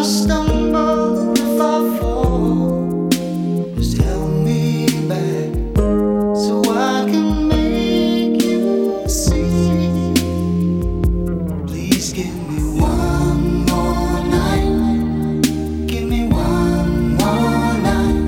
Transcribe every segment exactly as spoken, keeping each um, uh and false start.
stumble, if I fall, just help me back so I can make you see. Please give me one more night. Give me one more night.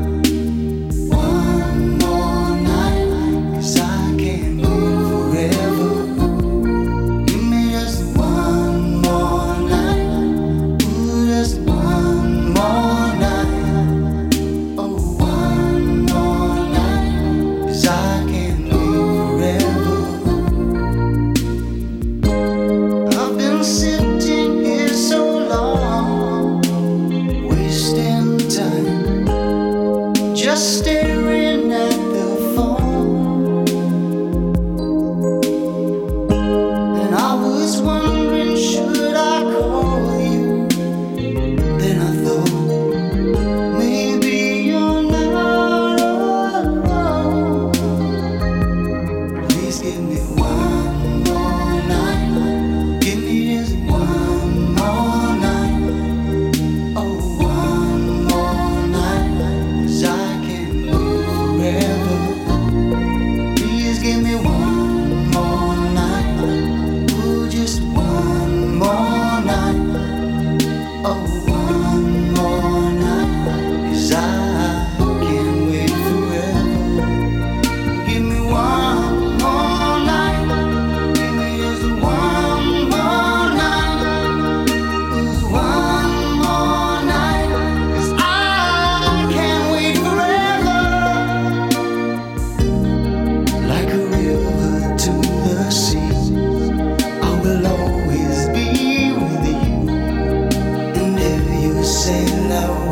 One more night, 'cause I can't live forever. Give me just one more night. Ooh, just one more night. Oh, one more night, 'cause I can't live forever. I've been sitting here so long, wasting time, just staring at the phone. And I was wondering, should I call you? Then I thought, maybe you're not alone. Please give me one more night. Give me just one more night. Oh, one more night, 'cause I can't live forever. Please give me one more night. Ooh, just one more night. Oh, one more night, 'cause I can't wait forever. Give me one more night. Give me just one more night. Ooh, one more night, 'cause I can't wait forever. Like a river to the sea, I will always be with you. And if you say no,